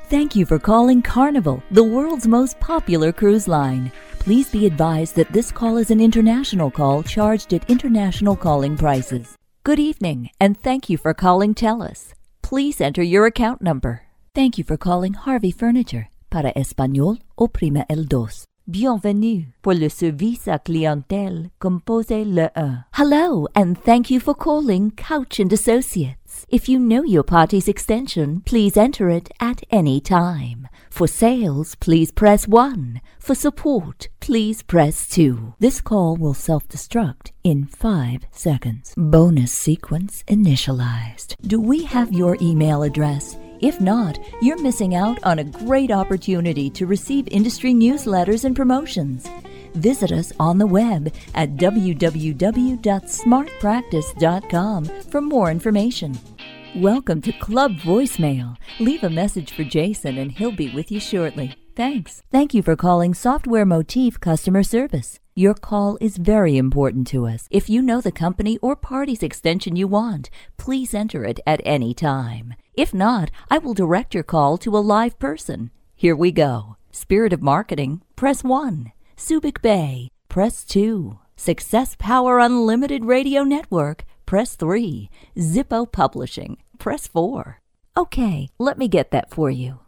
Thank you for calling Carnival, the world's most popular cruise line. Please be advised that this call is an international call charged at international calling prices. Good evening, and thank you for calling TELUS. Please enter your account number. Thank you for calling Harvey Furniture. Para español, oprima el dos. Bienvenue. Pour le service à clientèle, composez le 1. Hello, and thank you for calling Couch & Associates. If you know your party's extension, please enter it at any time. For sales, please press 1. For support, please press 2. This call will self-destruct in 5 seconds. Bonus sequence initialized. Do we have your email address? If not, you're missing out on a great opportunity to receive industry newsletters and promotions. Visit us on the web at www.smartpractice.com for more information. Welcome to Club Voicemail. Leave a message for Jason and he'll be with you shortly. Thanks. Thank you for calling Software Motif Customer Service. Your call is very important to us. If you know the company or party's extension you want, please enter it at any time. If not, I will direct your call to a live person. Here we go. Spirit of Marketing, press 1. Subic Bay, press 2. Success Power Unlimited Radio Network, press 3. Zippo Publishing, press 4. Okay, let me get that for you.